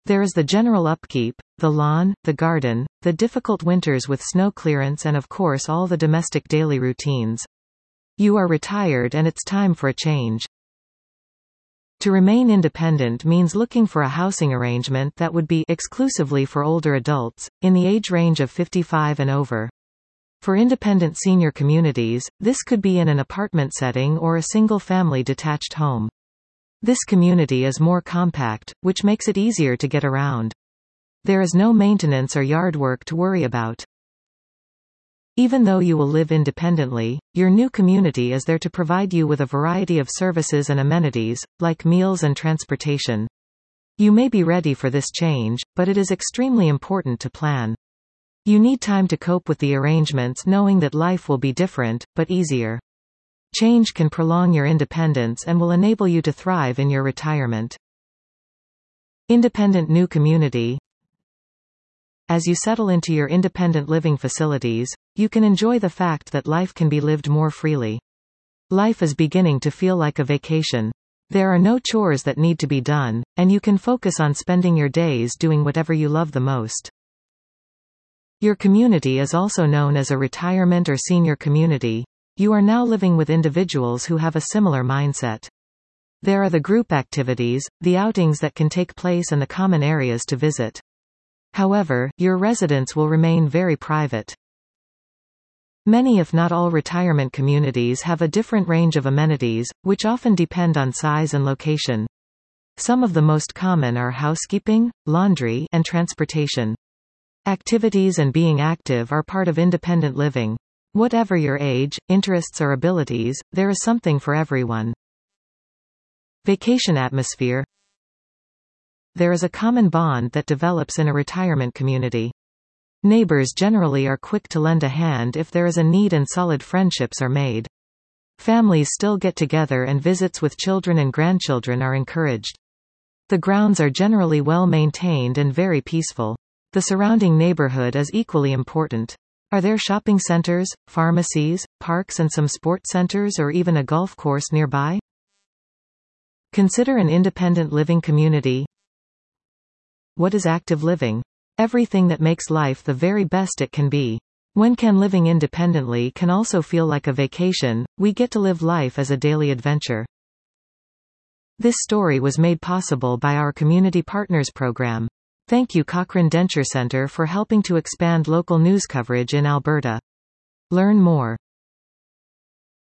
There is the general upkeep, the lawn, the garden, the difficult winters with snow clearance and of course all the domestic daily routines. You are retired and it's time for a change. To remain independent means looking for a housing arrangement that would be exclusively for older adults, in the age range of 55 and over. For independent senior communities, this could be in an apartment setting or a single-family detached home. This community is more compact, which makes it easier to get around. There is no maintenance or yard work to worry about. Even though you will live independently, your new community is there to provide you with a variety of services and amenities, like meals and transportation. You may be ready for this change, but it is extremely important to plan. You need time to cope with the arrangements knowing that life will be different, but easier. Change can prolong your independence and will enable you to thrive in your retirement. Independent new community. As you settle into your independent living facilities, you can enjoy the fact that life can be lived more freely. Life is beginning to feel like a vacation. There are no chores that need to be done, and you can focus on spending your days doing whatever you love the most. Your community is also known as a retirement or senior community. You are now living with individuals who have a similar mindset. There are the group activities, the outings that can take place and the common areas to visit. However, your residence will remain very private. Many if not all retirement communities have a different range of amenities, which often depend on size and location. Some of the most common are housekeeping, laundry, and transportation. Activities and being active are part of independent living. Whatever your age, interests or abilities, there is something for everyone. Vacation atmosphere. There is a common bond that develops in a retirement community. Neighbors generally are quick to lend a hand if there is a need and solid friendships are made. Families still get together and visits with children and grandchildren are encouraged. The grounds are generally well maintained and very peaceful. The surrounding neighborhood is equally important. Are there shopping centers, pharmacies, parks and some sports centers or even a golf course nearby? Consider an independent living community. What is active living? Everything that makes life the very best it can be. When living independently can also feel like a vacation, we get to live life as a daily adventure. This story was made possible by our Community Partners program. Thank you Cochrane Denture Centre for helping to expand local news coverage in Alberta. Learn more.